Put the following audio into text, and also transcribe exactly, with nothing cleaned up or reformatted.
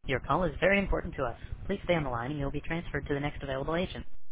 Your call is very important to us. Please stay on the line and you'll be transferred to the next available agent.